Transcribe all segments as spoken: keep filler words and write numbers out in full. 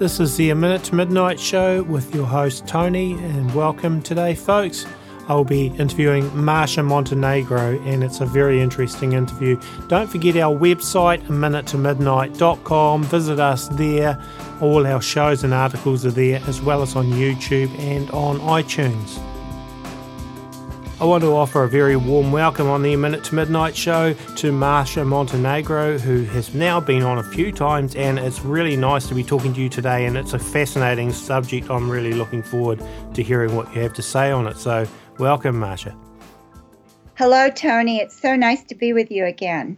This is the A Minute to Midnight show with your host Tony, and welcome today, folks. I'll be interviewing Marsha Montenegro, and it's a very interesting interview. Don't forget our website, a minute to midnight dot com. Visit us there. All our shows and articles are there, as well as on YouTube and on iTunes. I want to offer a very warm welcome on the A Minute to Midnight show to Marsha Montenegro, who has now been on a few times, and it's really nice to be talking to you today, and it's a fascinating subject. I'm really looking forward to hearing what you have to say on it. So welcome, Marsha. Hello, Tony. It's so nice to be with you again.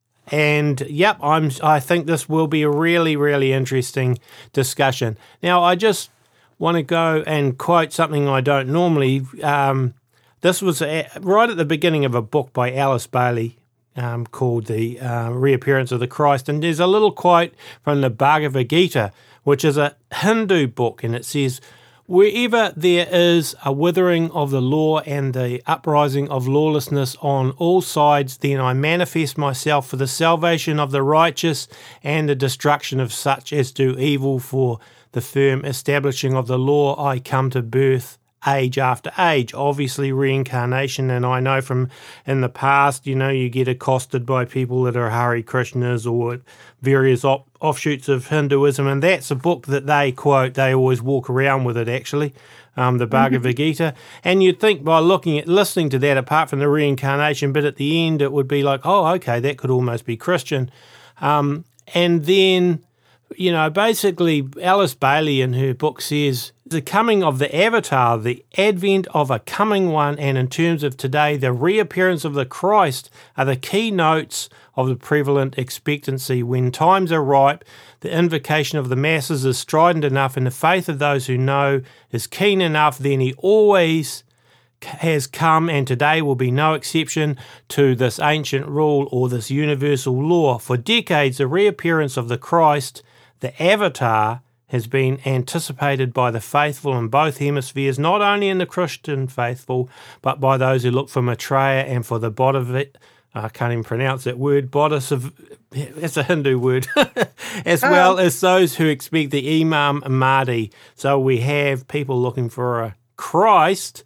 And yep, I'm. I think this will be a really, really interesting discussion. Now, I just want to go and quote something I don't normally. Um, This was a, right at the beginning of a book by Alice Bailey um, called The uh, Reappearance of the Christ. And there's a little quote from the Bhagavad Gita, which is a Hindu book. And it says, "Wherever there is a withering of the law and the uprising of lawlessness on all sides, then I manifest myself for the salvation of the righteous and the destruction of such as do evil. For the firm establishing of the law, I come to birth age after age." Obviously reincarnation, and I know from in the past, you know, you get accosted by people that are Hare Krishnas or various op- offshoots of Hinduism, and that's a book that they quote. They always walk around with it, actually, um, the Bhagavad Gita. And you'd think by looking at, listening to that, apart from the reincarnation, but at the end it would be like, oh, okay, that could almost be Christian. Um, and then, you know, basically Alice Bailey in her book says, the coming of the avatar, the advent of a coming one, and in terms of today, the reappearance of the Christ are the keynotes of the prevalent expectancy. When times are ripe, the invocation of the masses is strident enough, and the faith of those who know is keen enough, then he always has come, and today will be no exception to this ancient rule or this universal law. For decades, the reappearance of the Christ, the avatar, has been anticipated by the faithful in both hemispheres, not only in the Christian faithful, but by those who look for Maitreya and for the Bodhisattva. I can't even pronounce that word, Bodhisattva, it's a Hindu word, as oh. well as those who expect the Imam Mahdi. So we have people looking for a Christ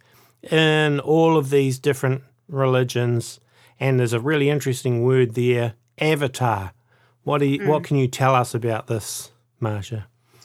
in all of these different religions, and there's a really interesting word there, avatar. What do you, mm. what can you tell us about this, Marsha?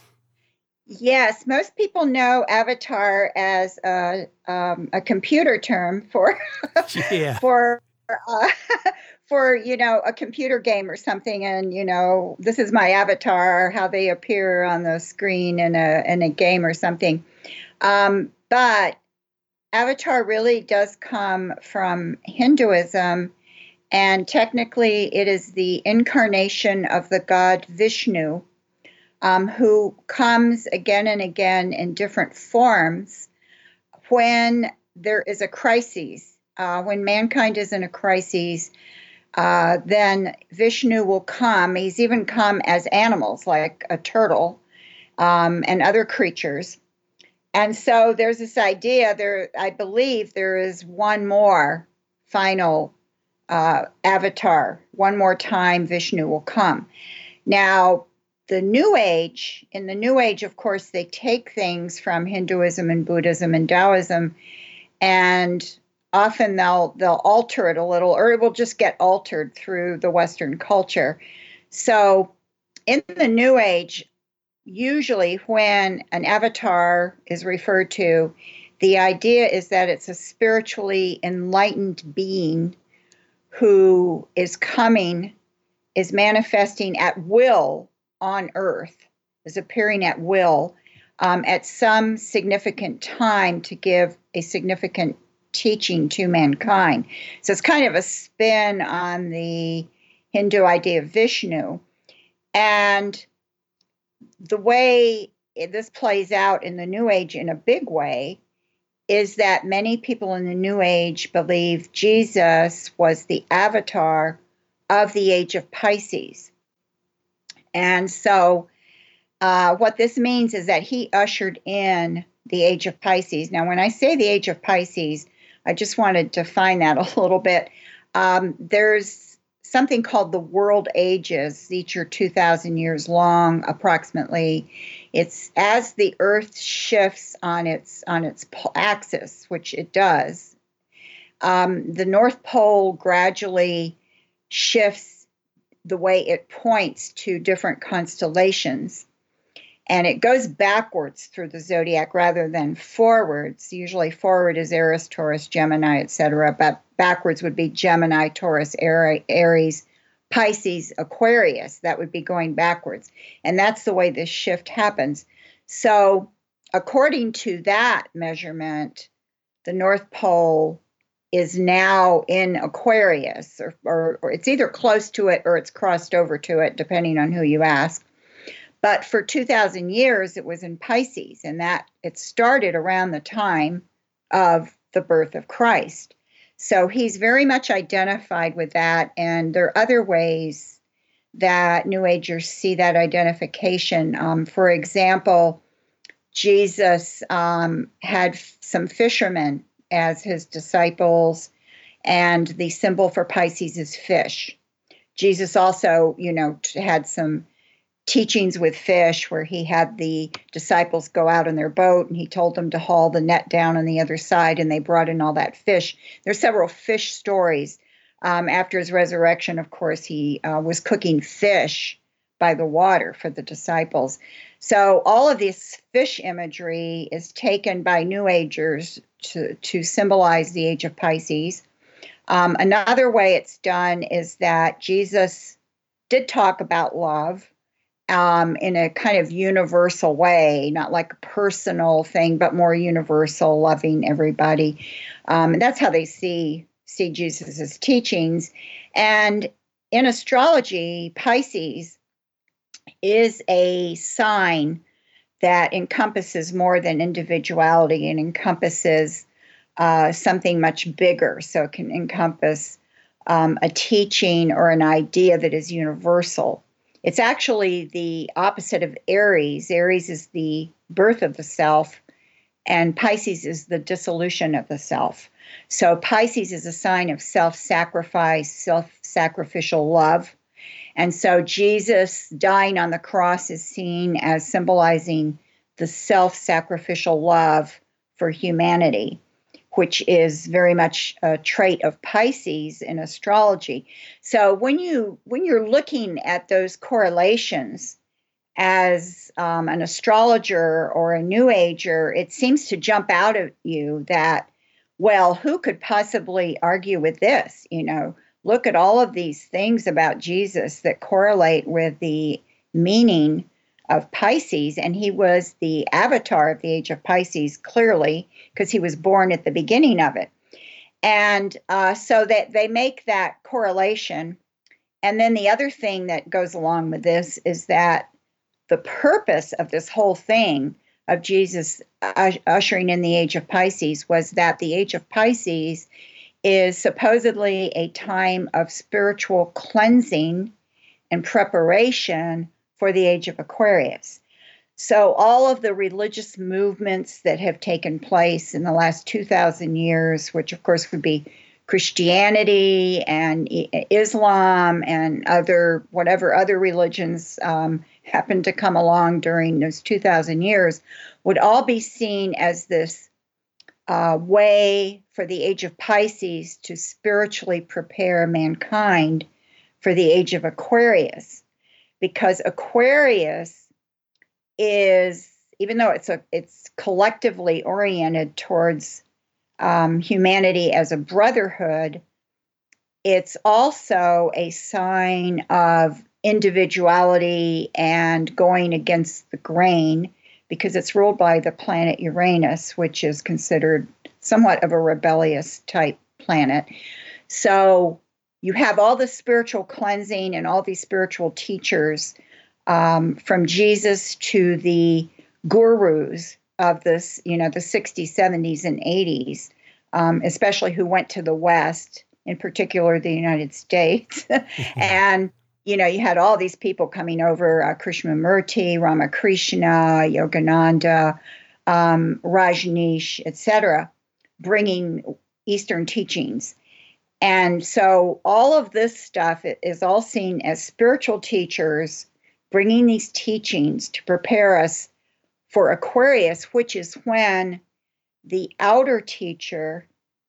Yes, most people know avatar as a, um, a computer term for yeah. for uh, for you know a computer game or something, and you know this is my avatar, how they appear on the screen in a in a game or something. Um, but avatar really does come from Hinduism, and technically it is the incarnation of the god Vishnu. Um, who comes again and again in different forms when there is a crisis. Uh, when mankind is in a crisis, uh, then Vishnu will come. He's even come as animals, like a turtle um, and other creatures. And so there's this idea, there. I believe there is one more final uh, avatar. One more time Vishnu will come. Now, The New Age, in the New Age, of course, they take things from Hinduism and Buddhism and Taoism, and often they'll they'll alter it a little, or it will just get altered through the Western culture. So in the New Age, usually when an avatar is referred to, the idea is that it's a spiritually enlightened being who is coming, is manifesting at will on earth, is appearing at will um, at some significant time to give a significant teaching to mankind. So it's kind of a spin on the Hindu idea of Vishnu. And the way this plays out in the New Age in a big way is that many people in the New Age believe Jesus was the avatar of the age of Pisces. And so uh, what this means is that he ushered in the age of Pisces. Now, when I say the age of Pisces, I just want to define that a little bit. Um, there's something called the World Ages. Each are two thousand years long, approximately. It's as the Earth shifts on its on its axis, which it does. Um, the North Pole gradually shifts the way it points to different constellations. And it goes backwards through the zodiac rather than forwards. Usually forward is Aries, Taurus, Gemini, et cetera. But backwards would be Gemini, Taurus, Aries, Pisces, Aquarius. That would be going backwards. And that's the way this shift happens. So according to that measurement, the North Pole is now in Aquarius, or, or, or it's either close to it or it's crossed over to it, depending on who you ask. But for two thousand years, it was in Pisces, and that it started around the time of the birth of Christ. So he's very much identified with that, and there are other ways that New Agers see that identification. Um, for example, Jesus um, had some fishermen as his disciples, and the symbol for Pisces is fish. Jesus also, you know, had some teachings with fish where he had the disciples go out in their boat and he told them to haul the net down on the other side, and they brought in all that fish. There's several fish stories. Um, after his resurrection, of course, he uh, was cooking fish by the water for the disciples. So all of this fish imagery is taken by New Agers to, to symbolize the age of Pisces. Um, another way it's done is that Jesus did talk about love. Um, in a kind of universal way, not like a personal thing, but more universal, loving everybody. Um, and that's how they see see Jesus's teachings. And in astrology, Pisces is a sign that encompasses more than individuality and encompasses uh, something much bigger. So it can encompass um, a teaching or an idea that is universal. It's actually the opposite of Aries. Aries is the birth of the self, and Pisces is the dissolution of the self. So Pisces is a sign of self-sacrifice, self-sacrificial love. And so Jesus dying on the cross is seen as symbolizing the self-sacrificial love for humanity, which is very much a trait of Pisces in astrology. So when you when you're looking at those correlations as um, an astrologer or a New Ager, it seems to jump out at you that, well, who could possibly argue with this? You know, look at all of these things about Jesus that correlate with the meaning of Pisces, and he was the avatar of the age of Pisces, clearly, because he was born at the beginning of it. And uh, so that they make that correlation. And then the other thing that goes along with this is that the purpose of this whole thing of Jesus ushering in the age of Pisces was that the age of Pisces is supposedly a time of spiritual cleansing and preparation for the age of Aquarius. So all of the religious movements that have taken place in the last two thousand years, which of course would be Christianity and Islam and other, whatever other religions um, happened to come along during those two thousand years, would all be seen as this uh, way for the age of Pisces to spiritually prepare mankind for the age of Aquarius. Because Aquarius is, even though it's a, it's collectively oriented towards um, humanity as a brotherhood, it's also a sign of individuality and going against the grain, because it's ruled by the planet Uranus, which is considered somewhat of a rebellious type planet. So you have all the spiritual cleansing and all these spiritual teachers, um, from Jesus to the gurus of this, you know, the sixties, seventies, and eighties, um, especially who went to the West, in particular the United States. And, you know, you had all these people coming over, uh, Krishnamurti, Ramakrishna, Yogananda, um, Rajneesh, et cetera, bringing Eastern teachings. And so all of this stuff is all seen as spiritual teachers bringing these teachings to prepare us for Aquarius, which is when the outer teacher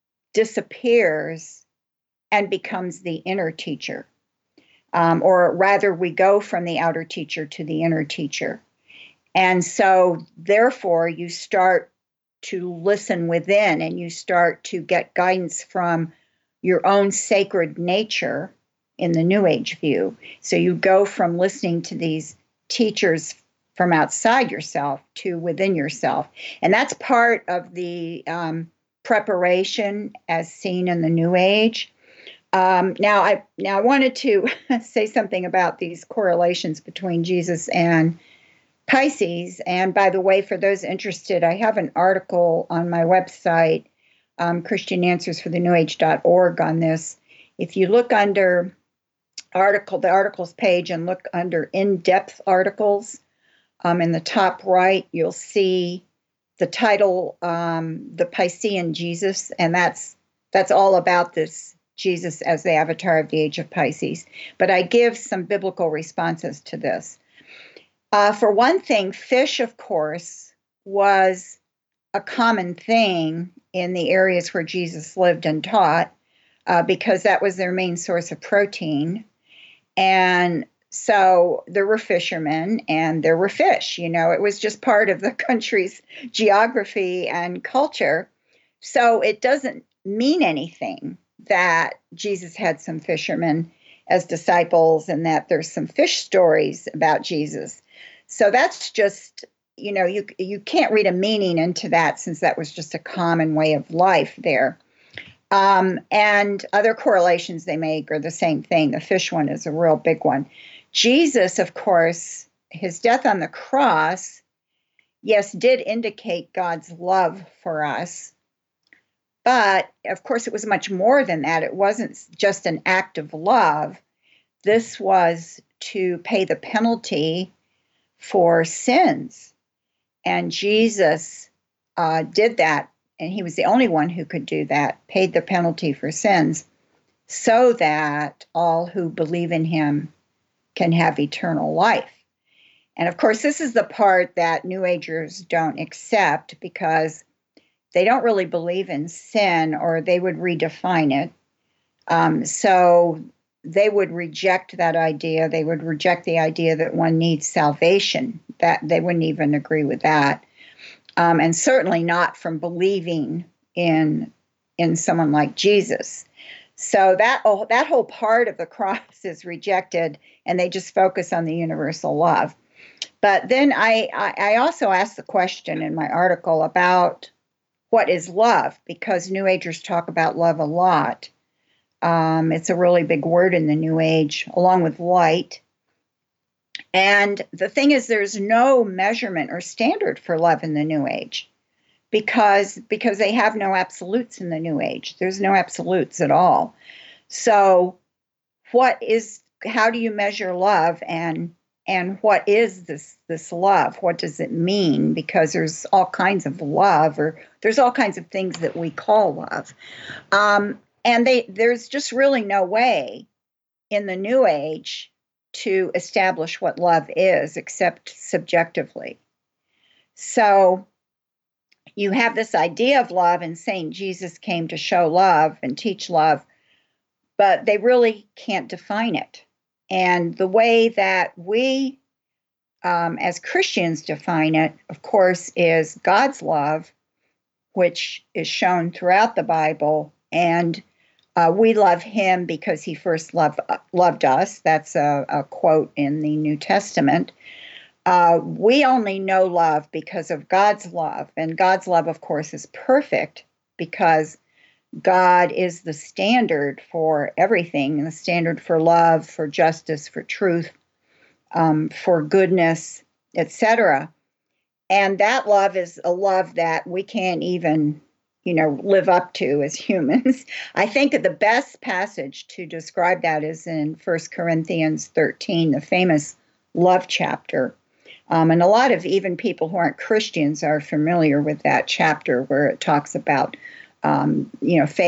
disappears and becomes the inner teacher. Um, or rather, we go from the outer teacher to the inner teacher. And so, therefore, you start to listen within and you start to get guidance from your own sacred nature in the New Age view. So you go from listening to these teachers from outside yourself to within yourself. And that's part of the um, preparation as seen in the New Age. Um, now, I now I wanted to say something about these correlations between Jesus and Pisces. And by the way, for those interested, I have an article on my website, um, Christian Answers for the New Age dot org, on this. If you look under article, the articles page, and look under in-depth articles, um, in the top right, you'll see the title, um, The Piscean Jesus, and that's that's all about this Jesus as the avatar of the age of Pisces. But I give some biblical responses to this. Uh, for one thing, fish, of course, was a common thing in the areas where Jesus lived and taught, uh, because that was their main source of protein. And so there were fishermen and there were fish. You know, it was just part of the country's geography and culture. So it doesn't mean anything that Jesus had some fishermen as disciples and that there's some fish stories about Jesus. So that's just, you know, you you can't read a meaning into that, since that was just a common way of life there. Um, and other correlations they make are the same thing. The fish one is a real big one. Jesus, of course, his death on the cross, yes, did indicate God's love for us. But, of course, it was much more than that. It wasn't just an act of love. This was to pay the penalty for sins. And Jesus uh, did that, and he was the only one who could do that, paid the penalty for sins, so that all who believe in him can have eternal life. And, of course, this is the part that New Agers don't accept, because they don't really believe in sin, or they would redefine it. Um, so they would reject that idea. They would reject the idea that one needs salvation. That they wouldn't even agree with that. Um, and certainly not from believing in, in someone like Jesus. So that, oh, that whole part of the cross is rejected, and they just focus on the universal love. But then I, I, I also asked the question in my article about what is love, because New Agers talk about love a lot. Um, it's a really big word in the New Age, along with light. And the thing is, there's no measurement or standard for love in the New Age, because because they have no absolutes in the New Age. There's no absolutes at all. So what is, how do you measure love, and and what is this this love? What does it mean? Because there's all kinds of love, or there's all kinds of things that we call love. Um, and they there's just really no way in the New Age to establish what love is, except subjectively. So you have this idea of love and saying Jesus came to show love and teach love, but they really can't define it. And the way that we, um, as Christians, define it, of course, is God's love, which is shown throughout the Bible. And uh, we love him because he first loved, uh, loved us. That's a, a quote in the New Testament. Uh, we only know love because of God's love. And God's love, of course, is perfect, because God is the standard for everything, the standard for love, for justice, for truth, um, for goodness, et cetera. And that love is a love that we can't even, you know, live up to as humans. I think that the best passage to describe that is in First Corinthians thirteen, the famous love chapter. Um, and a lot of even people who aren't Christians are familiar with that chapter, where it talks about Um, you know, faith,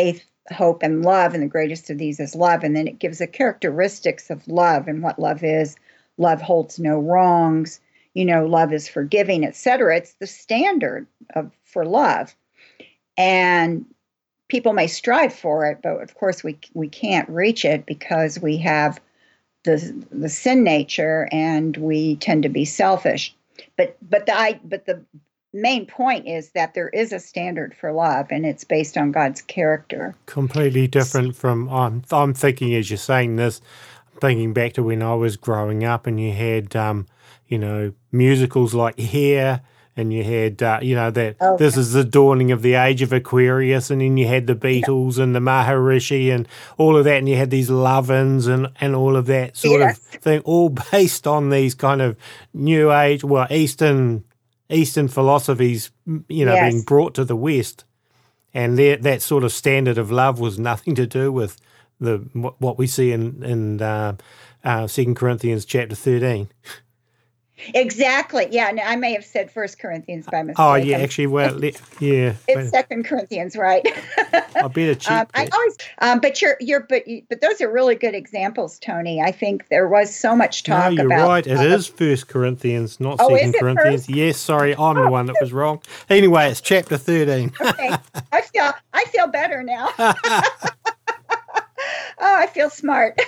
hope, and love, and the greatest of these is love. And then it gives the characteristics of love and what love is. Love holds no wrongs. You know, love is forgiving, et cetera. It's the standard of for love. And people may strive for it, but of course we we can't reach it because we have the the sin nature and we tend to be selfish. But but the I, but the main point is that there is a standard for love, and it's based on God's character. Completely different from I'm I'm thinking as you're saying this, I'm thinking back to when I was growing up, and you had um you know musicals like Hair. And you had, uh, you know, that okay. This is the dawning of the age of Aquarius, and then you had the Beatles yeah. and the Maharishi and all of that, and you had these love-ins and, and all of that sort yes. of thing, all based on these kind of New Age, well, Eastern Eastern philosophies, you know, yes. being brought to the West. And that that sort of standard of love was nothing to do with the what we see in, in uh, uh, Second Corinthians chapter thirteen. Exactly. Yeah, and I may have said First Corinthians by mistake. Oh, yeah. Actually, well, yeah. It's Second Corinthians, right? I better check. um, I always, um, but you're, you're, but, but those are really good examples, Tony. I think there was so much talk no, you're about. right. It uh, is First Corinthians, not oh, Second Corinthians. First? Yes, sorry, I'm oh, the one that was wrong. Anyway, it's chapter thirteen. Okay, I feel, I feel better now. Oh, I feel smart.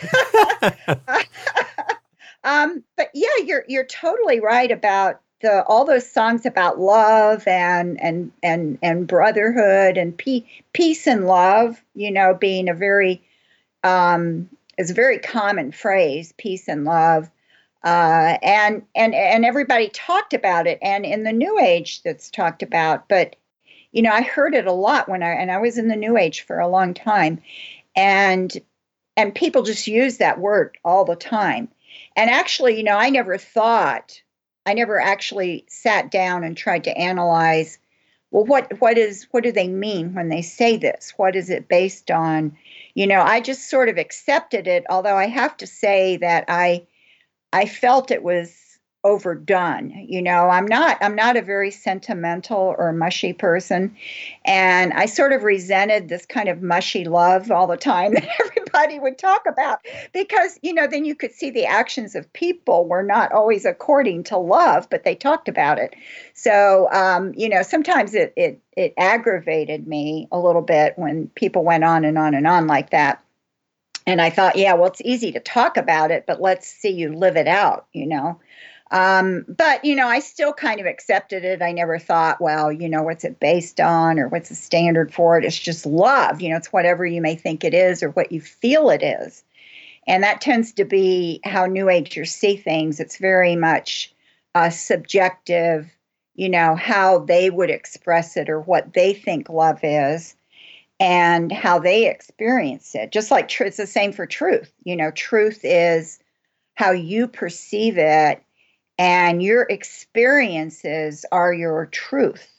Um, but yeah, you're you're totally right about the all those songs about love and and and and brotherhood and pe- peace and love. You know, being a very um, is a very common phrase, peace and love, uh, and and and everybody talked about it. And in the New Age, that's talked about. But you know, I heard it a lot when I and I was in the New Age for a long time, and and people just use that word all the time. And actually, you know, I never thought, I never actually sat down and tried to analyze, well, what what is what do they mean when they say this? What is it based on? You know, I just sort of accepted it, although I have to say that I I felt it was overdone. You know, I'm not I'm not a very sentimental or mushy person, and I sort of resented this kind of mushy love all the time that everybody would talk about, because you know then you could see the actions of people were not always according to love, but they talked about it. So um, you know sometimes it it it aggravated me a little bit when people went on and on and on like that. And I thought, yeah, well, it's easy to talk about it, but let's see you live it out, you know. Um, but, you know, I still kind of accepted it. I never thought, well, you know, what's it based on or what's the standard for it? It's just love. You know, it's whatever you may think it is or what you feel it is. And that tends to be how New Agers see things. It's very much uh, subjective, you know, how they would express it or what they think love is and how they experience it. Just like tr- it's the same for truth. You know, truth is how you perceive it. And your experiences are your truth.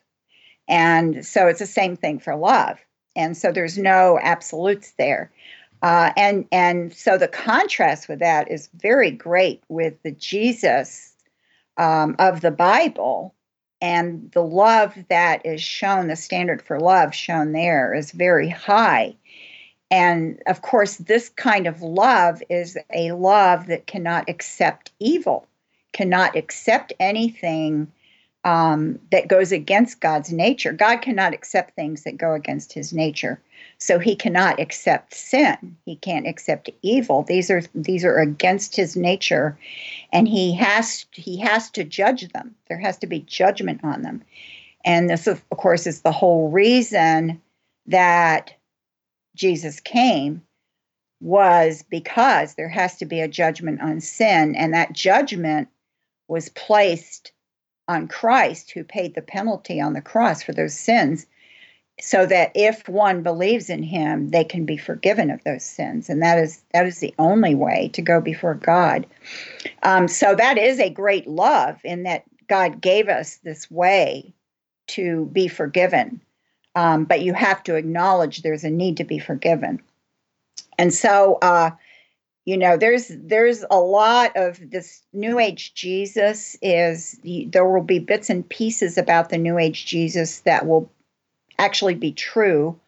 And so it's the same thing for love. And so there's no absolutes there. Uh, and, and so the contrast with that is very great with the Jesus um, of the Bible. And the love that is shown, the standard for love shown there is very high. And of course, this kind of love is a love that cannot accept evil. Cannot accept anything um, that goes against God's nature. God cannot accept things that go against his nature. So he cannot accept sin. He can't accept evil. These are these are against his nature, and he has he has to judge them. There has to be judgment on them. And this, of course, is the whole reason that Jesus came, was because there has to be a judgment on sin, and that judgment was placed on Christ, who paid the penalty on the cross for those sins, so that if one believes in him, they can be forgiven of those sins. And that is that is the only way to go before God. Um, so that is a great love, in that God gave us this way to be forgiven. Um, but you have to acknowledge there's a need to be forgiven. And so, uh, you know, there's there's a lot of this New Age Jesus is, there will be bits and pieces about the New Age Jesus that will actually be true,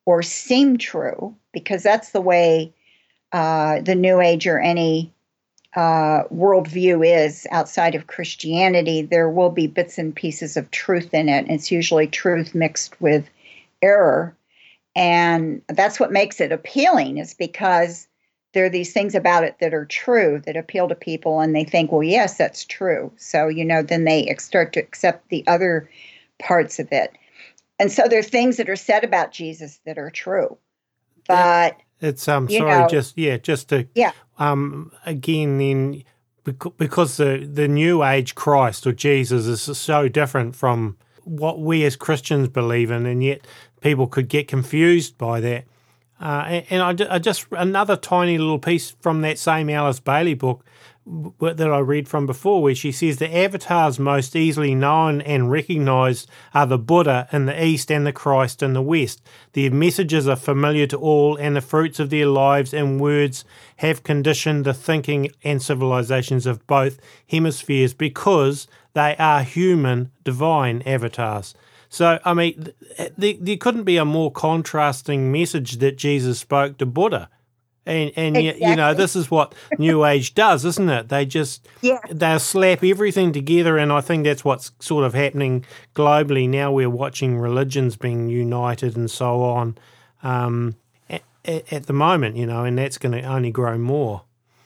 or seem true, because that's the way uh, the New Age or any uh, worldview is outside of Christianity. There will be bits and pieces of truth in it. It's usually truth mixed with error. And that's what makes it appealing, is because there are these things about it that are true, that appeal to people, and they think, well, yes, that's true. So, you know, then they start to accept the other parts of it. And so there are things that are said about Jesus that are true. But it's um you sorry, know, just yeah, just to yeah. um again then because the the New Age Christ or Jesus is so different from what we as Christians believe in, and yet people could get confused by that. Uh, and and I, I just another tiny little piece from that same Alice Bailey book that I read from before, where she says the avatars most easily known and recognized are the Buddha in the East and the Christ in the West. Their messages are familiar to all, and the fruits of their lives and words have conditioned the thinking and civilizations of both hemispheres because they are human divine avatars. So, I mean, there, there couldn't be a more contrasting message that Jesus spoke to Buddha. And, and Exactly. you know, this is what New Age does, isn't it? They just, yeah. they'll slap everything together, and I think that's what's sort of happening globally. Now we're watching religions being united and so on um, at, at the moment, you know, and that's going to only grow more.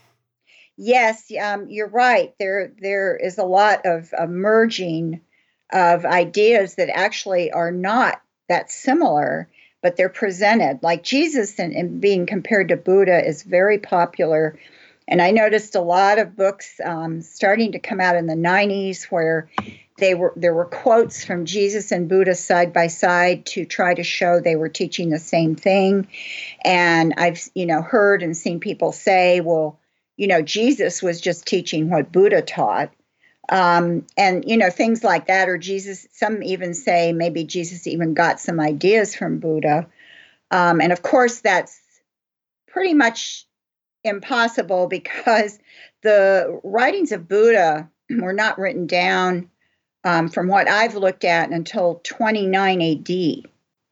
Yes, um, you're right. There, there is a lot of uh, merging of ideas that actually are not that similar, but they're presented. Like Jesus and, and being compared to Buddha is very popular. And I noticed a lot of books um, starting to come out in the nineties where they were there were quotes from Jesus and Buddha side by side to try to show they were teaching the same thing. And I've, you know, heard and seen people say, well, you know, Jesus was just teaching what Buddha taught. Um, and, you know, things like that, or Jesus, some even say maybe Jesus even got some ideas from Buddha. Um, and of course, that's pretty much impossible because the writings of Buddha were not written down um, from what I've looked at until twenty-nine A D.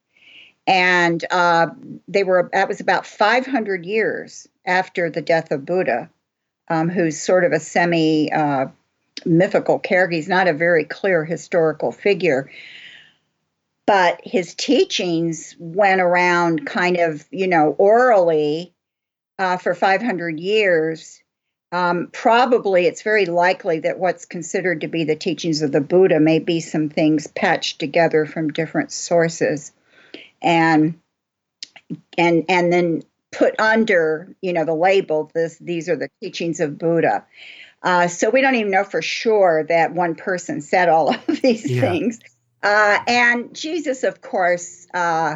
And uh, they were, that was about five hundred years after the death of Buddha, um, who's sort of a semi, uh, mythical character. He's not a very clear historical figure, but his teachings went around kind of, you know, orally uh, for five hundred years. Um, probably it's very likely that what's considered to be the teachings of the Buddha may be some things patched together from different sources and and and then put under, you know, the label, this these are the teachings of Buddha. Uh, so we don't even know for sure that one person said all of these yeah. things. Uh, and Jesus, of course, uh,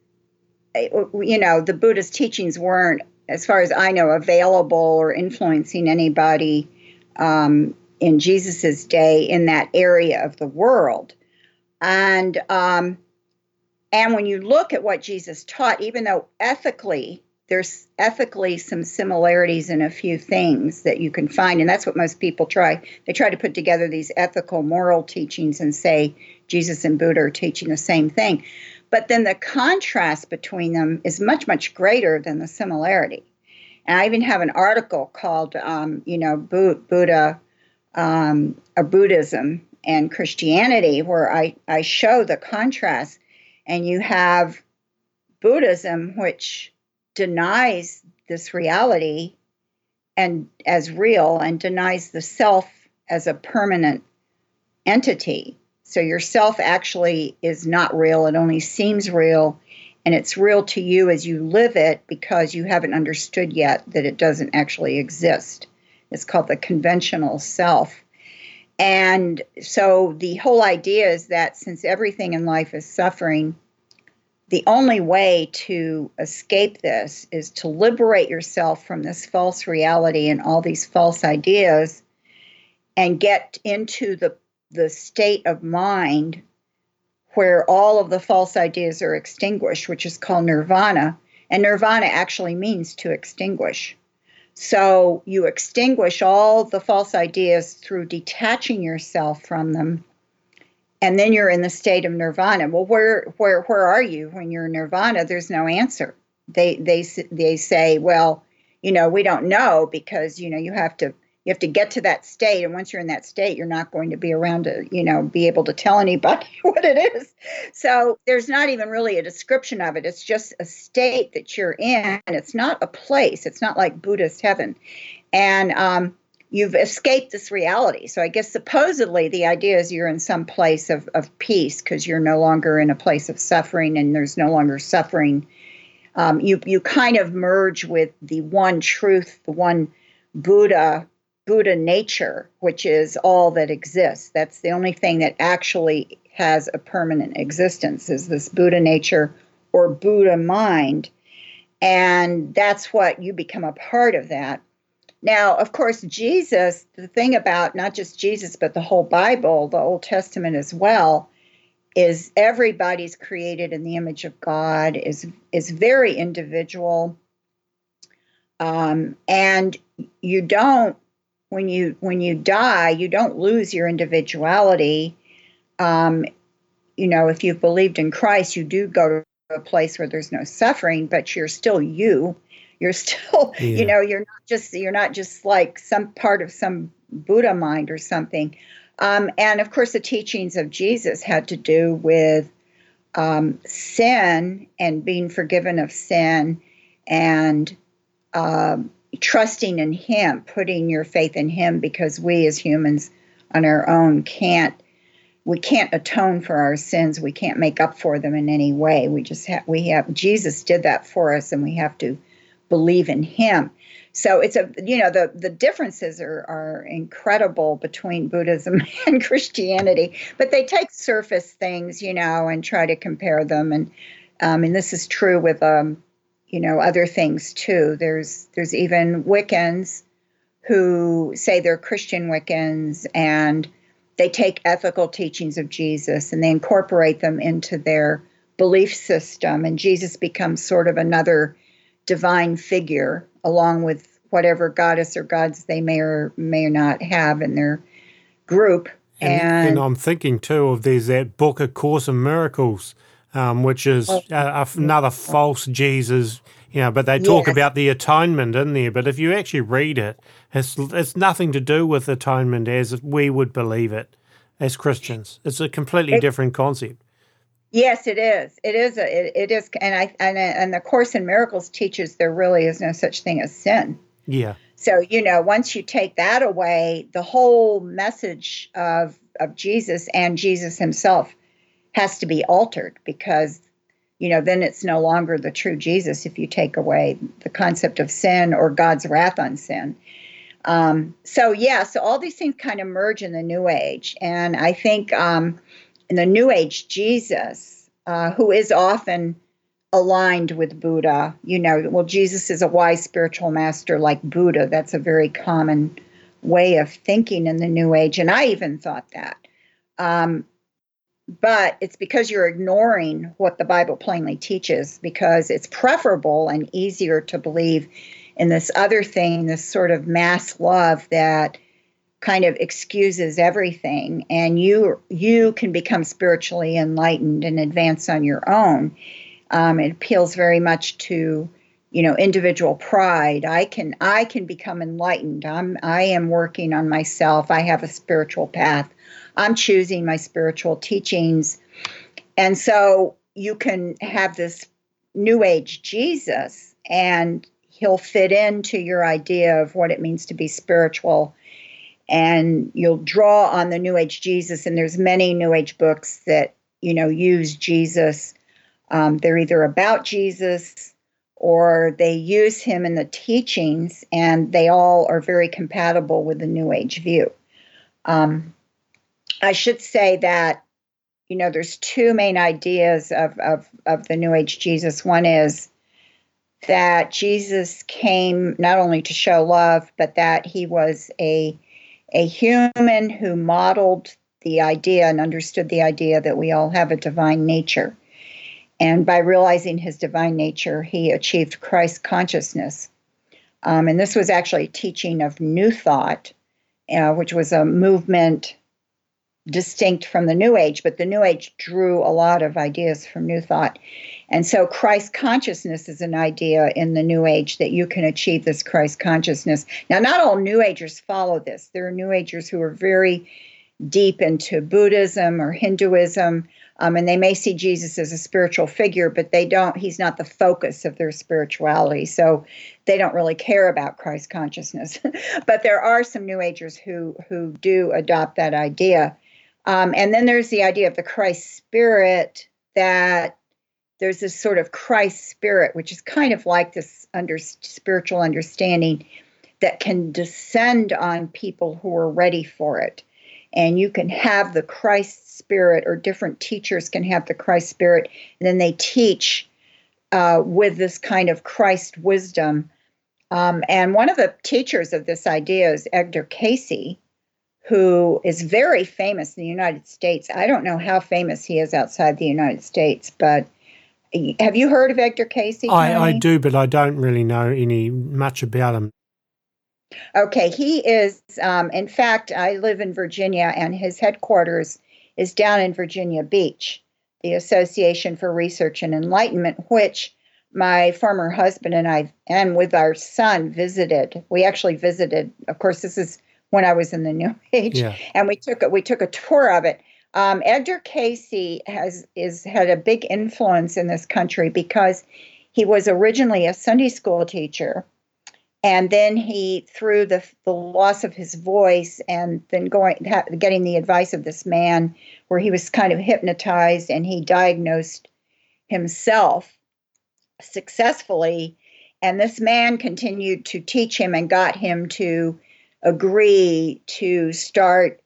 you know, the Buddha's teachings weren't, as far as I know, available or influencing anybody um, in Jesus's day in that area of the world. And um, and when you look at what Jesus taught, even though ethically, there's ethically some similarities in a few things that you can find. And that's what most people try. They try to put together these ethical, moral teachings and say Jesus and Buddha are teaching the same thing. But then the contrast between them is much, much greater than the similarity. And I even have an article called, um, you know, Buddha, um, or Buddhism and Christianity, where I, I show the contrast. And you have Buddhism, which denies this reality and as real and denies the self as a permanent entity. So your self actually is not real. It only seems real. And it's real to you as you live it because you haven't understood yet that it doesn't actually exist. It's called the conventional self. And so the whole idea is that since everything in life is suffering, the only way to escape this is to liberate yourself from this false reality and all these false ideas and get into the, the state of mind where all of the false ideas are extinguished, which is called nirvana. And nirvana actually means to extinguish. So you extinguish all the false ideas through detaching yourself from them and then you're in the state of nirvana. Well, where where where are you when you're in nirvana? There's no answer. They they they say, well, you know, we don't know because you know you have to you have to get to that state, and once you're in that state, you're not going to be around to you know be able to tell anybody what it is. So there's not even really a description of it. It's just a state that you're in, and it's not a place. It's not like Buddhist heaven, and um, you've escaped this reality. So I guess supposedly the idea is you're in some place of, of peace because you're no longer in a place of suffering and there's no longer suffering. Um, you you kind of merge with the one truth, the one Buddha, Buddha nature, which is all that exists. That's the only thing that actually has a permanent existence is this Buddha nature or Buddha mind. And that's what you become a part of that. Now, of course, Jesus, the thing about not just Jesus, but the whole Bible, the Old Testament as well, is everybody's created in the image of God, is is very individual. Um, and you don't, when you when you die, you don't lose your individuality. Um, you know, if you've believed in Christ, you do go to a place where there's no suffering, but you're still you. You're still, yeah. you know, you're not just you're not just like some part of some Buddha mind or something. Um, and of course, the teachings of Jesus had to do with um, sin and being forgiven of sin and um, trusting in Him, putting your faith in Him, because we as humans on our own can't we can't atone for our sins. We can't make up for them in any way. We just have we have Jesus did that for us, and we have to believe in Him. So it's a, you know, the, the differences are, are incredible between Buddhism and Christianity, but they take surface things, you know, and try to compare them. And, um, and this is true with, um, you know, other things too. There's, there's even Wiccans who say they're Christian Wiccans, and they take ethical teachings of Jesus and they incorporate them into their belief system. And Jesus becomes sort of another divine figure, along with whatever goddess or gods they may or may not have in their group. And, and, and I'm thinking too of there's that book, A Course in Miracles, um, which is oh, uh, another false Jesus, you know, but they talk yes. about the atonement in there. But if you actually read it, it's, it's nothing to do with atonement as we would believe it as Christians. It's a completely it, different concept. Yes, it is. It is. A, it, it is. And I and and the Course in Miracles teaches there really is no such thing as sin. Yeah. So, you know, once you take that away, the whole message of of Jesus and Jesus Himself has to be altered, because, you know, then it's no longer the true Jesus if you take away the concept of sin or God's wrath on sin. Um, so, yeah, so all these things kind of merge in the New Age. And I think um, in the New Age, Jesus, uh, who is often aligned with Buddha, you know, well, Jesus is a wise spiritual master like Buddha. That's a very common way of thinking in the New Age. And I even thought that. Um, but it's because you're ignoring what the Bible plainly teaches, because it's preferable and easier to believe in this other thing, this sort of mass love that kind of excuses everything, and you you can become spiritually enlightened and advance on your own. Um, it appeals very much to, you know, individual pride. I can I can become enlightened. I'm I am working on myself. I have a spiritual path. I'm choosing my spiritual teachings, and so you can have this New Age Jesus, and He'll fit into your idea of what it means to be spiritual. And you'll draw on the New Age Jesus, and there's many New Age books that, you know, use Jesus. Um, they're either about Jesus or they use Him in the teachings, and they all are very compatible with the New Age view. Um, I should say that, you know, there's two main ideas of, of, of the New Age Jesus. One is that Jesus came not only to show love, but that He was a a human who modeled the idea and understood the idea that we all have a divine nature. And by realizing His divine nature, He achieved Christ consciousness. Um, and this was actually a teaching of New Thought, uh, which was a movement distinct from the New Age, but the New Age drew a lot of ideas from New Thought. And so Christ consciousness is an idea in the New Age that you can achieve this Christ consciousness. Now, not all New Agers follow this. There are New Agers who are very deep into Buddhism or Hinduism, um, and they may see Jesus as a spiritual figure, but they don't, he's not the focus of their spirituality. So they don't really care about Christ consciousness. But there are some New Agers who, who do adopt that idea. Um, and then there's the idea of the Christ spirit, that there's this sort of Christ spirit, which is kind of like this under, spiritual understanding that can descend on people who are ready for it. And you can have the Christ spirit, or different teachers can have the Christ spirit, and then they teach uh, with this kind of Christ wisdom. Um, and one of the teachers of this idea is Edgar Cayce, who is very famous in the United States. I don't know how famous he is outside the United States, but have you heard of Edgar Cayce, Tony? I, I do, but I don't really know any much about him. Okay, he is, um, in fact, I live in Virginia, and his headquarters is down in Virginia Beach, the Association for Research and Enlightenment, which my former husband and I, and with our son, visited. We actually visited. Of course, this is when I was in the New Age, yeah. and we took a, we took a tour of it. Um, Edgar Cayce has is had a big influence in this country because he was originally a Sunday school teacher. And then he, through the the loss of his voice, and then going ha, getting the advice of this man, where he was kind of hypnotized, and he diagnosed himself successfully. And this man continued to teach him and got him to agree to start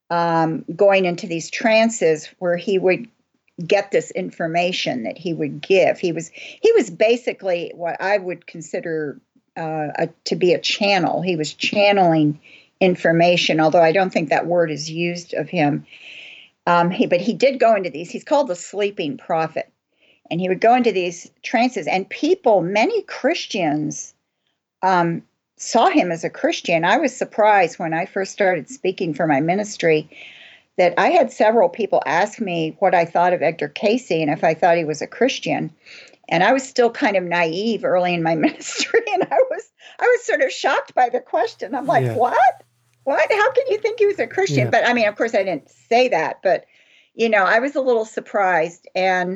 um, going into these trances where he would get this information that he would give. He was he was basically what I would consider Uh, a, to be a channel. He was channeling information, although I don't think that word is used of him. Um, he, but he did go into these. He's called the sleeping prophet. And he would go into these trances. And people, many Christians, um, saw him as a Christian. I was surprised when I first started speaking for my ministry that I had several people ask me what I thought of Edgar Cayce and if I thought he was a Christian. And I was still kind of naive early in my ministry, and I was I was sort of shocked by the question. I'm like, yeah. what? What? How can you think he was a Christian? Yeah. But I mean, of course, I didn't say that. But, you know, I was a little surprised. And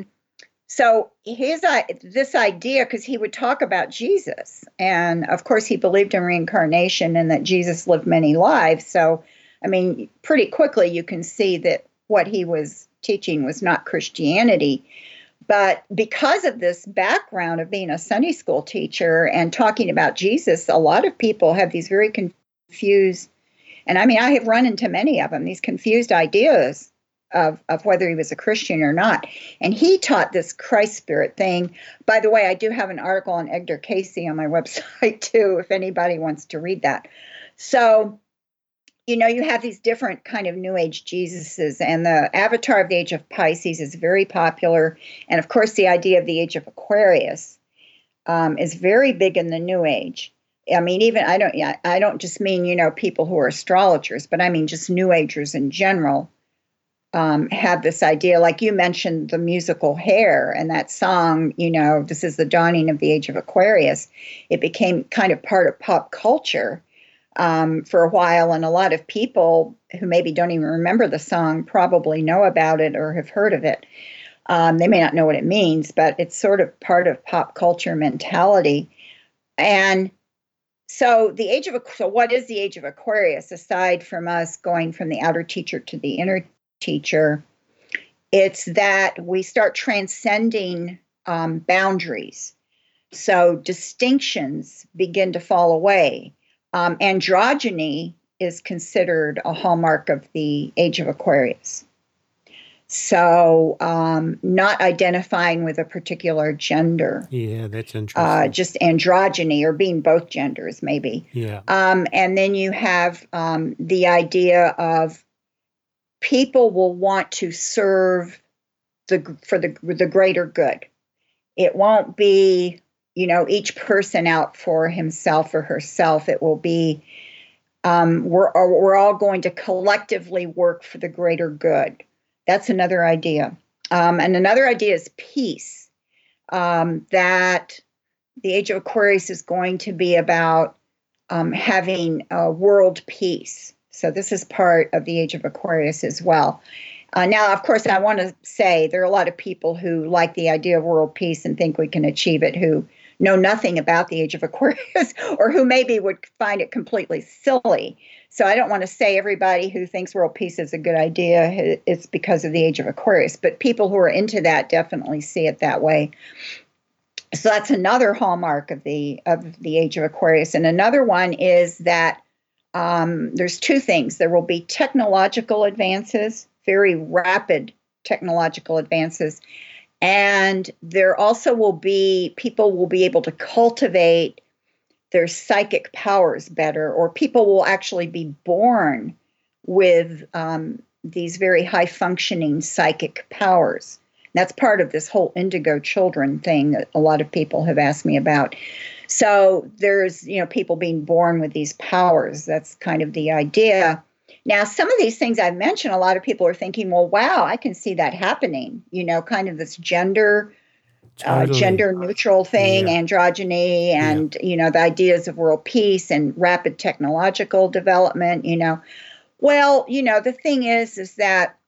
so his this idea, because he would talk about Jesus. And, of course, he believed in reincarnation and that Jesus lived many lives. So, I mean, pretty quickly you can see that what he was teaching was not Christianity. But because of this background of being a Sunday school teacher and talking about Jesus, a lot of people have these very confused, and I mean, I have run into many of them, these confused ideas of, of whether he was a Christian or not. And he taught this Christ spirit thing. By the way, I do have an article on Edgar Cayce on my website, too, if anybody wants to read that. So, you know, you have these different kind of New Age Jesuses, and the avatar of the Age of Pisces is very popular. And of course, the idea of the Age of Aquarius um, is very big in the New Age. I mean, even I don't, I don't just mean, you know, people who are astrologers, but I mean just New Agers in general um, have this idea. Like you mentioned, the musical Hair and that song, you know, this is the dawning of the Age of Aquarius. It became kind of part of pop culture. Um, for a while, and a lot of people who maybe don't even remember the song probably know about it or have heard of it. Um, they may not know what it means, but it's sort of part of pop culture mentality. And so the age of so what is the Age of Aquarius, aside from us going from the outer teacher to the inner teacher? It's that we start transcending um, boundaries. So distinctions begin to fall away. Um, androgyny is considered a hallmark of the Age of Aquarius. So um, not identifying with a particular gender. Yeah, that's interesting. Uh, just androgyny, or being both genders, maybe. Yeah. Um, and then you have um, the idea of people will want to serve the for the the greater good. It won't be, you know, each person out for himself or herself. It will be Um, we're, we're all going to collectively work for the greater good. That's another idea. Um, and another idea is peace, um, that the Age of Aquarius is going to be about um, having uh, world peace. So this is part of the Age of Aquarius as well. Uh, now, of course, I want to say there are a lot of people who like the idea of world peace and think we can achieve it, who know nothing about the Age of Aquarius, or who maybe would find it completely silly. So I don't want to say everybody who thinks world peace is a good idea, it's because of the Age of Aquarius. But people who are into that definitely see it that way. So that's another hallmark of the of the Age of Aquarius. And another one is that um, there's two things. There will be technological advances, very rapid technological advances. And there also will be, people will be able to cultivate their psychic powers better, or people will actually be born with um, these very high functioning psychic powers. That's part of this whole indigo children thing that a lot of people have asked me about. So there's, you know, people being born with these powers. That's kind of the idea. Now, some of these things I've mentioned, a lot of people are thinking, well, wow, I can see that happening. You know, kind of this gender, totally. uh, gender neutral thing, yeah. androgyny, and, yeah. you know, the ideas of world peace and rapid technological development, you know. Well, you know, the thing is, is that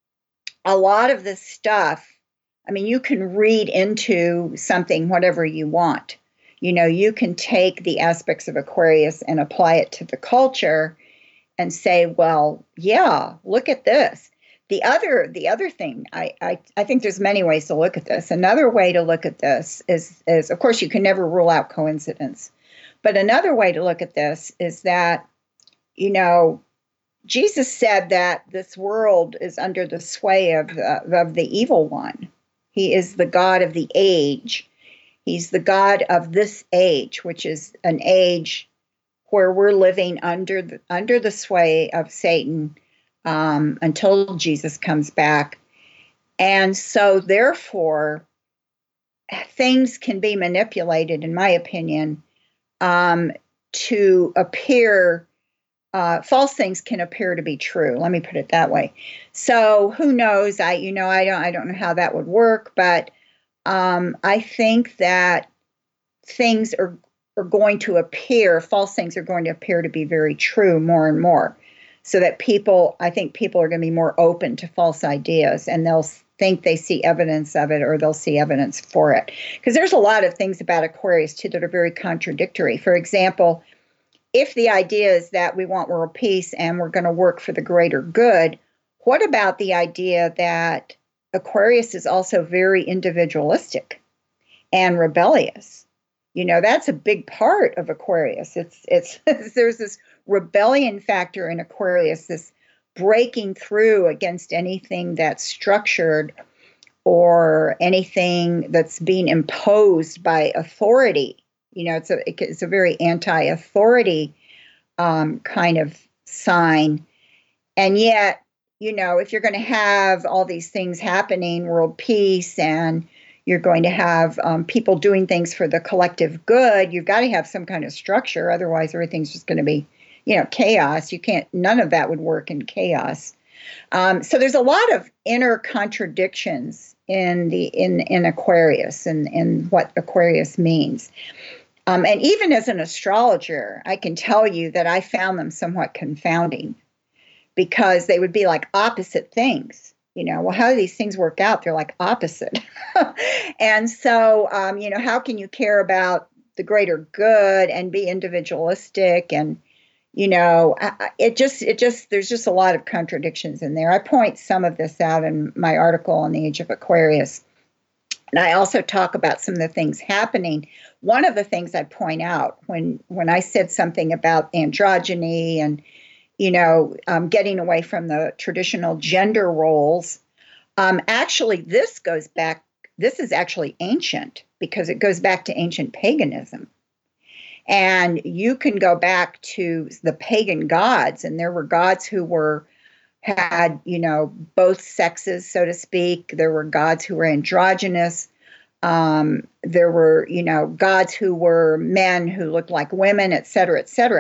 a lot of this stuff, I mean, you can read into something whatever you want. You know, you can take the aspects of Aquarius and apply it to the culture and say, well, yeah, look at this. The other the other thing, I, I, I think there's many ways to look at this. Another way to look at this is, is, of course, you can never rule out coincidence. But another way to look at this is that, you know, Jesus said that this world is under the sway of the, of the evil one. He is the God of the age. He's the God of this age, which is an age where we're living under the, under the sway of Satan um, until Jesus comes back. And so, therefore, things can be manipulated, in my opinion, um, to appear, uh, false things can appear to be true. Let me put it that way. So who knows? I, you know, I don't, I don't know how that would work, but um, I think that things are are going to appear, false things are going to appear to be very true more and more, so that people, I think people are going to be more open to false ideas, and they'll think they see evidence of it, or they'll see evidence for it. Because there's a lot of things about Aquarius, too, that are very contradictory. For example, if the idea is that we want world peace and we're going to work for the greater good, what about the idea that Aquarius is also very individualistic and rebellious? You know, that's a big part of Aquarius. It's it's there's this rebellion factor in Aquarius, this breaking through against anything that's structured or anything that's being imposed by authority. You know, it's a it's a very anti-authority um, kind of sign. And yet, you know, if you're going to have all these things happening, world peace, and you're going to have um, people doing things for the collective good, you've got to have some kind of structure. Otherwise, everything's just going to be, you know, chaos. You can't, none of that would work in chaos. Um, so there's a lot of inner contradictions in the in, in Aquarius and, and what Aquarius means. Um, and even as an astrologer, I can tell you that I found them somewhat confounding, because they would be like opposite things. You know, well, how do these things work out? They're like opposite. And so, um, you know, how can you care about the greater good and be individualistic? And, you know, it just, it just, there's just a lot of contradictions in there. I point some of this out in my article on the Age of Aquarius. And I also talk about some of the things happening. One of the things I point out when, when I said something about androgyny and, you know, um, getting away from the traditional gender roles. Um, actually, this goes back, this is actually ancient, because it goes back to ancient paganism. And you can go back to the pagan gods, and there were gods who were, had, you know, both sexes, so to speak. There were gods who were androgynous. Um, there were, you know, gods who were men who looked like women, et cetera, et cetera.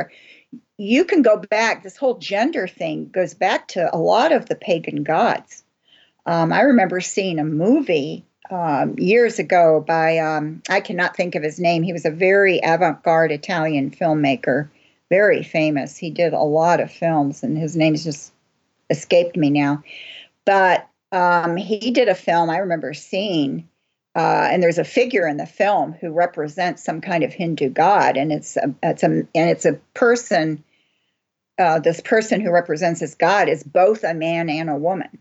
you can go back, this whole gender thing goes back to a lot of the pagan gods. Um, I remember seeing a movie um, years ago by, um, I cannot think of his name. He was a very avant-garde Italian filmmaker, very famous. He did a lot of films, and his name's just escaped me now. But um, he did a film I remember seeing, uh, and there's a figure in the film who represents some kind of Hindu god, and it's a, it's a and it's a person. Uh, this person who represents this god is both a man and a woman,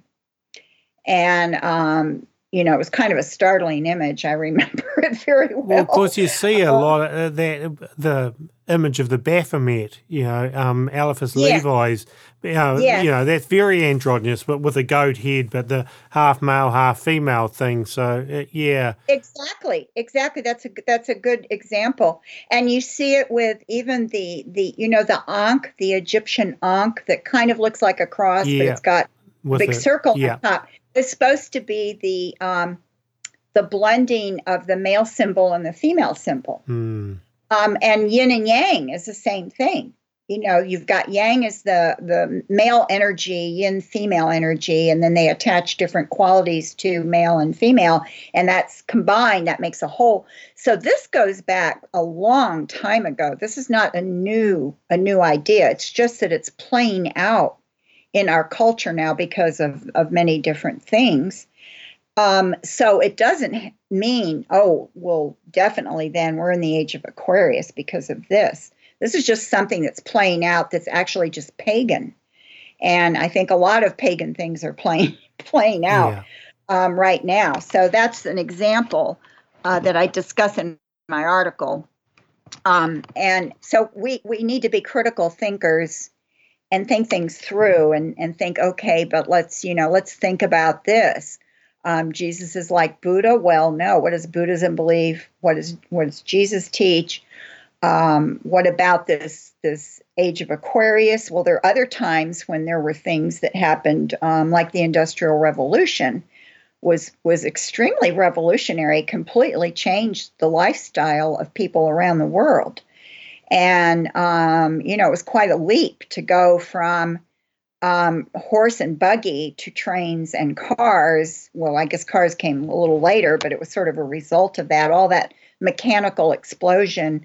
and um, you know, it was kind of a startling image. I remember it very well. Well, of course, you see a lot of uh, that the image of the Baphomet, you know, um, Eliphas Yeah. Levi's, you know, Yes. you know, that's very androgynous, but with a goat head, but the half male, half female thing. So, uh, yeah, Exactly, exactly. That's a that's a good example, and you see it with even the the you know the Ankh, the Egyptian Ankh, that kind of looks like a cross, but Yeah. it's got a with big the, circle yeah, on top. It's supposed to be the um, the blending of the male symbol and the female symbol. mm, Um, and yin and yang is the same thing. You know, you've got yang as the the male energy, yin female energy, and then they attach different qualities to male and female, and that's combined. That makes a whole. So this goes back a long time ago. This is not a new a new idea. It's just that it's playing out in our culture now because of of many different things. Um, so it doesn't mean, oh, well, definitely then we're in the age of Aquarius because of this. This is just something that's playing out that's actually just pagan. And I think a lot of pagan things are playing playing out yeah. um, right now. So that's an example uh, that I discuss in my article. Um, and so we, we need to be critical thinkers and think things through and, and think, okay, but let's, you know, let's think about this. Um, Jesus is like Buddha. Well, no. What does Buddhism believe? What is what does Jesus teach? Um, what about this this age of Aquarius? Well, there are other times when there were things that happened, um, like the Industrial Revolution was was extremely revolutionary, completely changed the lifestyle of people around the world. And, um, you know, it was quite a leap to go from um, horse and buggy to trains and cars. Well, I guess cars came a little later, but it was sort of a result of that, all that mechanical explosion.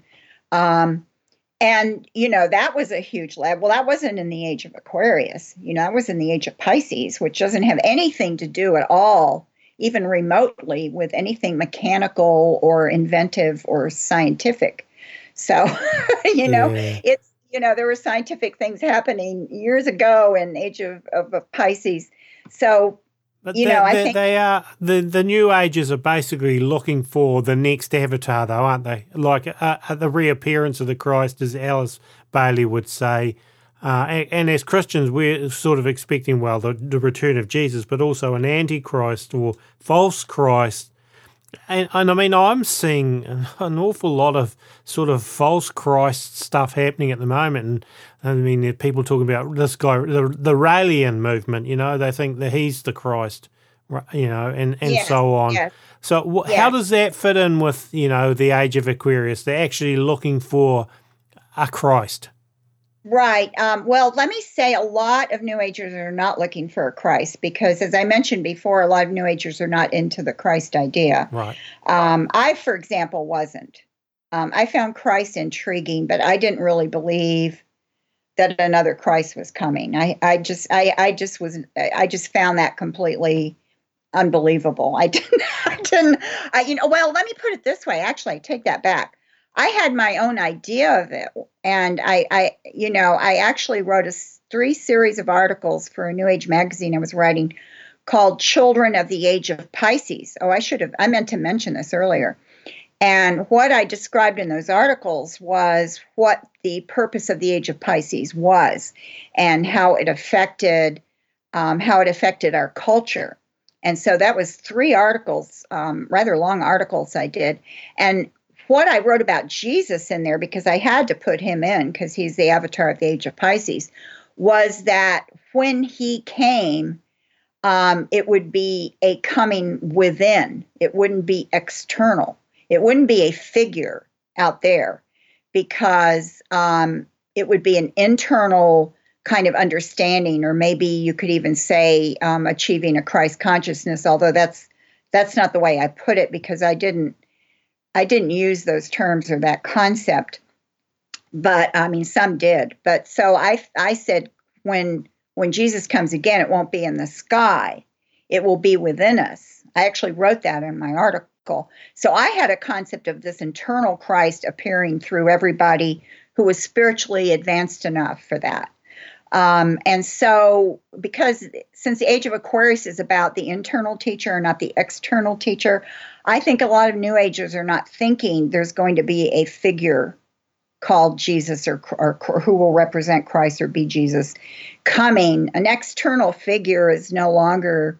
Um, and, you know, that was a huge lab. Well, that wasn't in the age of Aquarius. You know, that was in the age of Pisces, which doesn't have anything to do at all, even remotely, with anything mechanical or inventive or scientific. So, you know, Yeah. it's, you know, there were scientific things happening years ago in the age of, of, of Pisces. So, But you they, know, I they, think they are the the new ages are basically looking for the next avatar, though, aren't they? Like uh, uh, the reappearance of the Christ, as Alice Bailey would say, uh, and, and as Christians, we're sort of expecting, well, the, the return of Jesus, but also an antichrist or false Christ. And, and I mean, I'm seeing an awful lot of sort of false Christ stuff happening at the moment. And I mean, there are people talking about this guy, the, the Raelian movement, you know, they think that he's the Christ, right, you know, and, and yes, so on. yes, So wh- yes. how does that fit in with, you know, the age of Aquarius? They're actually looking for a Christ. Right. Um, well, let me say a lot of New Agers are not looking for a Christ because, as I mentioned before, a lot of New Agers are not into the Christ idea. Right. Um, I, for example, wasn't. Um, I found Christ intriguing, but I didn't really believe that another Christ was coming. I, I just, I, I just was, I just found that completely unbelievable. I didn't, I didn't, I, you know, well, let me put it this way. Actually, I take that back. I had my own idea of it. And I, I, you know, I actually wrote a three series of articles for a New Age magazine I was writing called Children of the Age of Pisces. Oh, I should have, I meant to mention this earlier. And what I described in those articles was what the purpose of the Age of Pisces was and how it affected, um, how it affected our culture. And so that was three articles, um, rather long articles I did. And what I wrote about Jesus in there, because I had to put him in because he's the avatar of the Age of Pisces, was that when he came, um, it would be a coming within. It wouldn't be external. It wouldn't be a figure out there because um, it would be an internal kind of understanding, or maybe you could even say um, achieving a Christ consciousness, although that's that's not the way I put it, because I didn't I didn't use those terms or that concept. But I mean, some did. But so I I said when when Jesus comes again, it won't be in the sky. It will be within us. I actually wrote that in my article. So I had a concept of this internal Christ appearing through everybody who was spiritually advanced enough for that. Um, and so, because since the age of Aquarius is about the internal teacher and not the external teacher, I think a lot of New Agers are not thinking there's going to be a figure called Jesus, or, or, or who will represent Christ or be Jesus coming. An external figure is no longer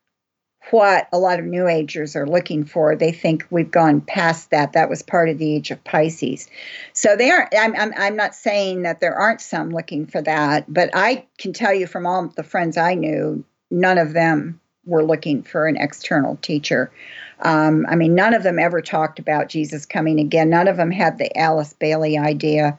what a lot of New Agers are looking for. They think we've gone past that. That was part of the age of Pisces. So they aren't, I'm, I'm, I'm not saying that there aren't some looking for that, but I can tell you from all the friends I knew, none of them were looking for an external teacher. Um, I mean, none of them ever talked about Jesus coming again. None of them had the Alice Bailey idea.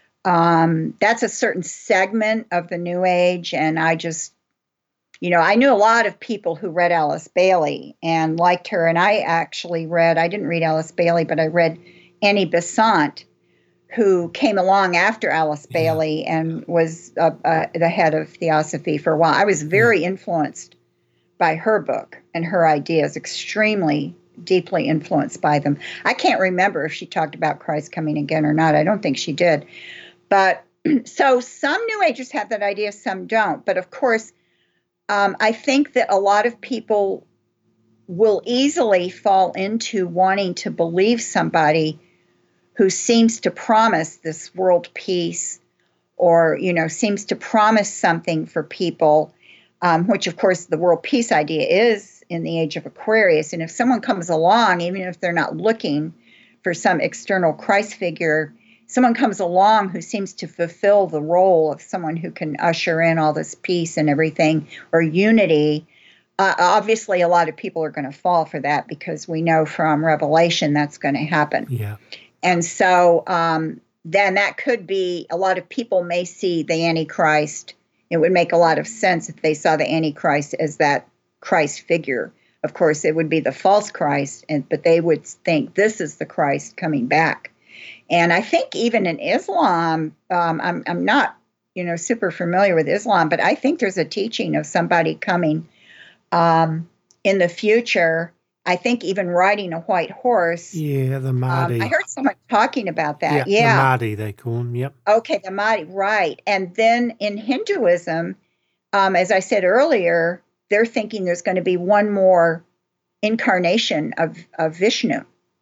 Um, that's a certain segment of the New Age, and I just, you know, I knew a lot of people who read Alice Bailey and liked her, and I actually read, I didn't read Alice Bailey, but I read Annie Besant, who came along after Alice yeah. Bailey and was uh, uh, the head of Theosophy for a while. I was very yeah. influenced by her book and her ideas, extremely deeply influenced by them. I can't remember if she talked about Christ coming again or not. I don't think she did. But so some New Agers have that idea, some don't. But of course, um, I think that a lot of people will easily fall into wanting to believe somebody who seems to promise this world peace, or, you know, seems to promise something for people, um, which, of course, the world peace idea is in the age of Aquarius. And if someone comes along, even if they're not looking for some external Christ figure, someone comes along who seems to fulfill the role of someone who can usher in all this peace and everything, or unity, uh, obviously a lot of people are going to fall for that, because we know from Revelation that's going to happen. Yeah. And so um, then that could be, a lot of people may see the Antichrist. It would make a lot of sense if they saw the Antichrist as that Christ figure. Of course, it would be the false Christ, and but they would think this is the Christ coming back. And I think even in Islam, um, I'm I'm not, you know, super familiar with Islam, but I think there's a teaching of somebody coming um, in the future. I think even riding a white horse. Yeah, the Mahdi. Um, I heard someone talking about that. Yeah, yeah. the Mahdi, they call him, yep. Okay, the Mahdi, right. And then in Hinduism, um, as I said earlier, they're thinking there's going to be one more incarnation of, of Vishnu.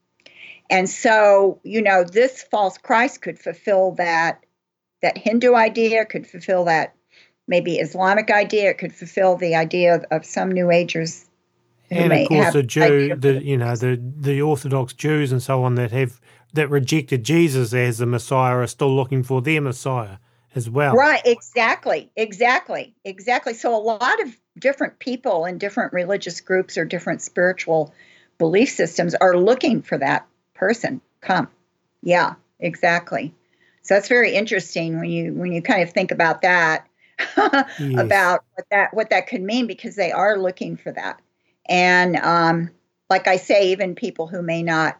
And so, you know, this false Christ could fulfill that, that Hindu idea, could fulfill that maybe Islamic idea, it could fulfill the idea of, of some New Agers. And of course, the Jew, the you know, the the Orthodox Jews and so on that have that rejected Jesus as the Messiah are still looking for their Messiah as well. Right, exactly, exactly, exactly. So a lot of different people in different religious groups or different spiritual belief systems are looking for that person. Come, yeah, exactly. So that's very interesting when you when you kind of think about that, yes. about what that what that could mean, because they are looking for that. And um, like I say, even people who may not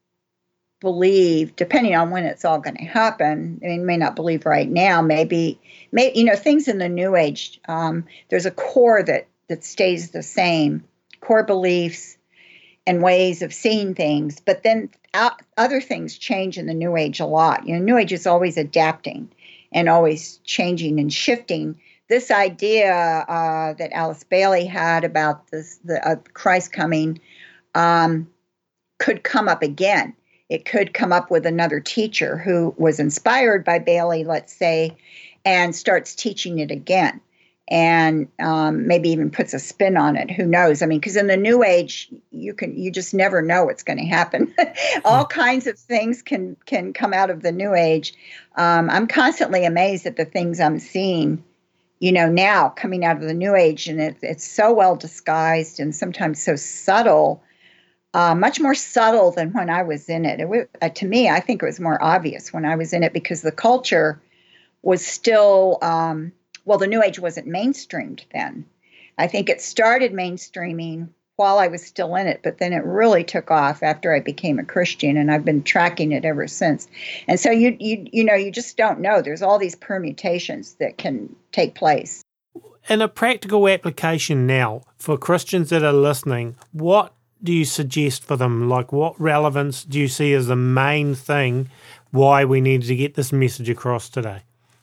believe, depending on when it's all going to happen, I mean, may not believe right now, maybe, may, you know, things in the New Age, um, there's a core that, that stays the same, core beliefs and ways of seeing things. But then out, other things change in the New Age a lot. You know, New Age is always adapting and always changing and shifting. This idea uh, that Alice Bailey had about this, the uh, Christ coming um, could come up again. It could come up with another teacher who was inspired by Bailey, let's say, and starts teaching it again, and um, maybe even puts a spin on it. Who knows? I mean, because in the New Age, you can you just never know what's going to happen. All kinds of things can can come out of the New Age. Um, I'm constantly amazed at the things I'm seeing, you know, now coming out of the New Age, and it, it's so well disguised and sometimes so subtle, uh, much more subtle than when I was in it. It was, uh, to me, I think it was more obvious when I was in it, because the culture was still, um, well, the New Age wasn't mainstreamed then. I think it started mainstreaming while I was still in it, but then it really took off after I became a Christian, and I've been tracking it ever since. And so you you you know, you just don't know. There's all these permutations that can take place. In a practical application now, for Christians that are listening, what do you suggest for them? Like, what relevance do you see as the main thing why we need to get this message across today?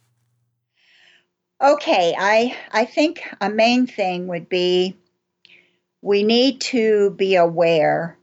Okay, I I think a main thing would be we need to be aware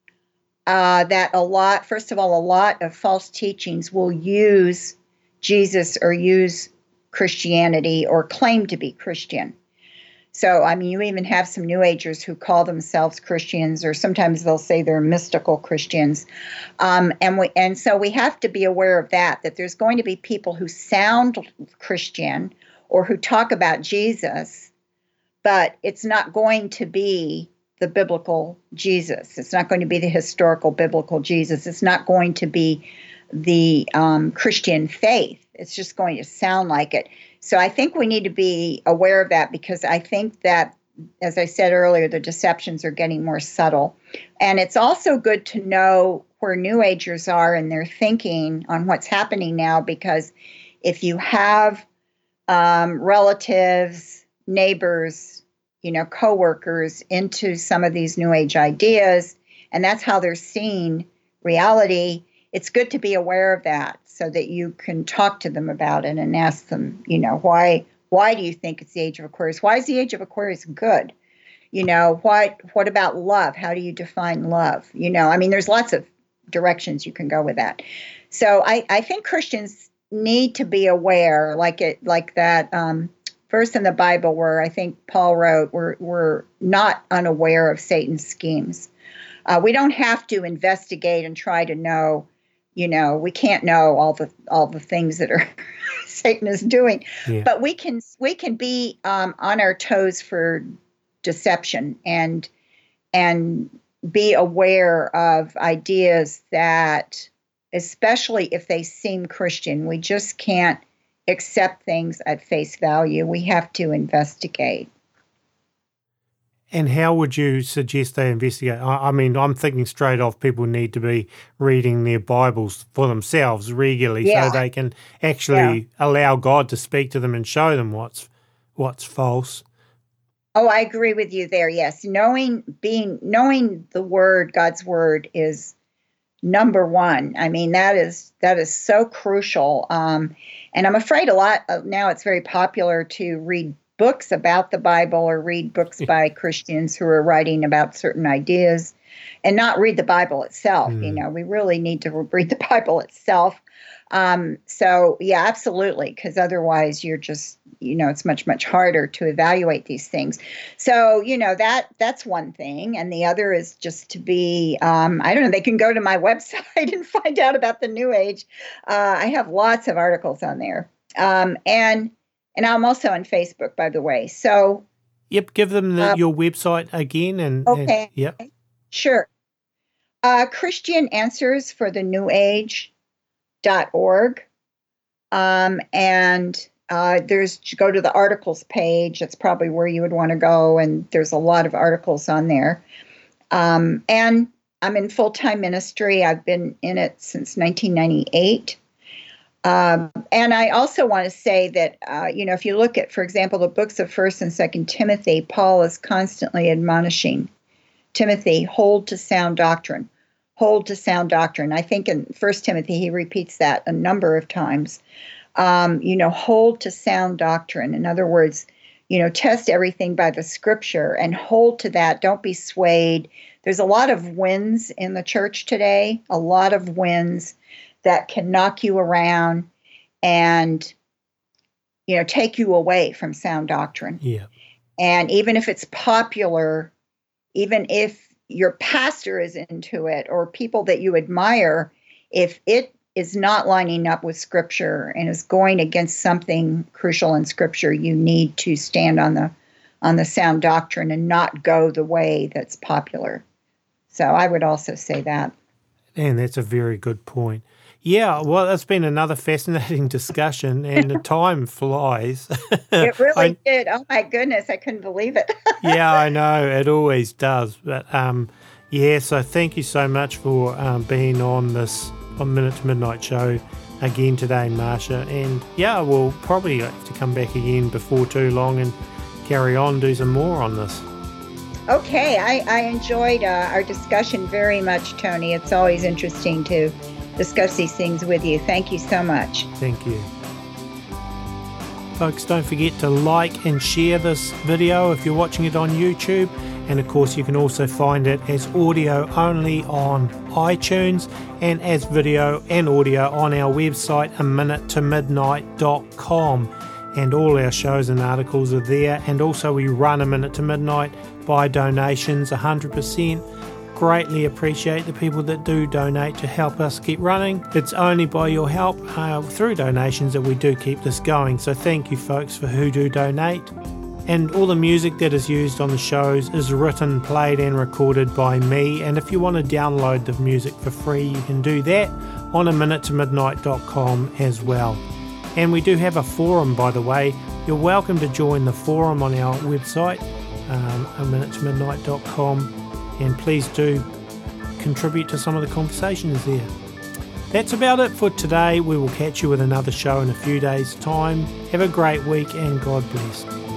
uh, that a lot, first of all, a lot of false teachings will use Jesus or use Christianity or claim to be Christian. So, I mean, you even have some New Agers who call themselves Christians, or sometimes they'll say they're mystical Christians. Um, and we, and so we have to be aware of that, that there's going to be people who sound Christian or who talk about Jesus, but it's not going to be the biblical Jesus. It's not going to be the historical biblical Jesus. It's not going to be the um, Christian faith. It's just going to sound like it. So I think we need to be aware of that, because I think that, as I said earlier, the deceptions are getting more subtle. And it's also good to know where New Agers are in their thinking on what's happening now, because if you have um, relatives, neighbors, you know, coworkers into some of these New Age ideas, and that's how they're seeing reality, it's good to be aware of that so that you can talk to them about it and ask them, you know, why why do you think it's the age of Aquarius? Why is the age of Aquarius good? You know, what what about love? How do you define love? You know, I mean, there's lots of directions you can go with that. So I, I think Christians need to be aware, like it like that um, verse in the Bible where I think Paul wrote, we're, we're not unaware of Satan's schemes. Uh, we don't have to investigate and try to know. You know, we can't know all the all the things that are Satan is doing, yeah. but we can we can be um, on our toes for deception and and be aware of ideas that, especially if they seem Christian, we just can't accept things at face value. We have to investigate. And how would you suggest they investigate? I, I mean, I'm thinking straight off people need to be reading their Bibles for themselves regularly yeah. so they can actually yeah. allow God to speak to them and show them what's what's false. Oh, I agree with you there, yes. Knowing being knowing the word, God's word, is number one. I mean, that is that is so crucial. Um, and I'm afraid a lot of, now it's very popular to read books about the Bible or read books by Christians who are writing about certain ideas and not read the Bible itself. Mm. You know, we really need to read the Bible itself. Um, so, yeah, absolutely, because otherwise you're just, you know, it's much, much harder to evaluate these things. So, you know, that that's one thing. And the other is just to be, um, I don't know, they can go to my website and find out about the New Age. Uh, I have lots of articles on there. Um, and And I'm also on Facebook, by the way. So, yep, give them the, uh, your website again. And okay, and, yep, sure. Uh, Christian Answers for the New Age dot org, um, and uh, there's go to the articles page. That's probably where you would want to go, and there's a lot of articles on there. Um, and I'm in full time ministry. I've been in it since nineteen ninety-eight. Um, and I also want to say that, uh, you know, if you look at, for example, the books of First and Second Timothy, Paul is constantly admonishing Timothy, hold to sound doctrine, hold to sound doctrine. I think in First Timothy, he repeats that a number of times. Um, you know, hold to sound doctrine. In other words, you know, test everything by the scripture and hold to that. Don't be swayed. There's a lot of winds in the church today, a lot of winds that can knock you around and, you know, take you away from sound doctrine. Yeah. And even if it's popular, even if your pastor is into it or people that you admire, if it is not lining up with Scripture and is going against something crucial in Scripture, you need to stand on the on the sound doctrine and not go the way that's popular. So I would also say that. And that's a very good point. Yeah, well, it's been another fascinating discussion, and the time flies. It really I, did. Oh, my goodness. I couldn't believe it. yeah, I know. It always does. But, um, yeah, so thank you so much for um, being on this on Minute to Midnight show again today, Marsha. And, yeah, we'll probably have to come back again before too long and carry on, do some more on this. Okay. I, I enjoyed uh, our discussion very much, Tony. It's always interesting to discuss these things with you. Thank you so much. Thank you. Folks, don't forget to like and share this video if you're watching it on YouTube. And of course, you can also find it as audio only on iTunes and as video and audio on our website, a minute to midnight dot com. And all our shows and articles are there. And also we run A Minute to Midnight by donations, one hundred percent. Greatly appreciate the people that do donate to help us keep running. It's only by your help uh, through donations that we do keep this going. So thank you folks for who do donate. And all the music that is used on the shows is written, played and recorded by me. And if you want to download the music for free, you can do that on a minute to midnight dot com as well. And we do have a forum, by the way. You're welcome to join the forum on our website, um, a minute to midnight dot com. And please do contribute to some of the conversations there. That's about it for today. We will catch you with another show in a few days' time. Have a great week and God bless.